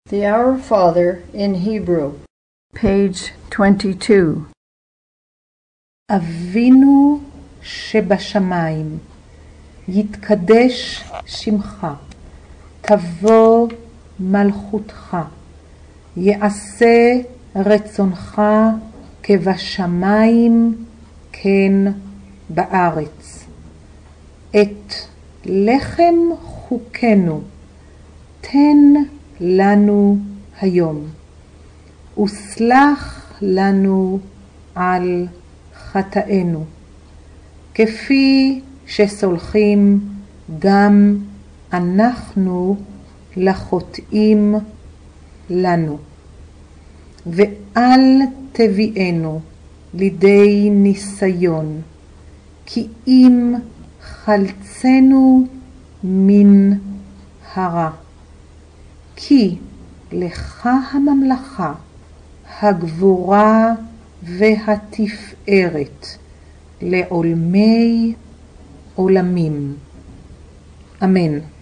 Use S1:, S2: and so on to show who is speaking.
S1: The Our Father in Hebrew, page 22.
S2: אבינו שבשמיים, יתקדש שמך, תבוא מלכותך, יעשה רצונך כבשמיים כן בארץ. את לחם חוקנו תן לנו היום, וסלח לנו על חטאינו, כפי שסולחים גם אנחנו לחוטאים לנו. ואל תביאנו לידי ניסיון, כי אם חלצנו מן הרע. כי לך הממלכה, הגבורה והתפארת לעולמי עולמים. אמן.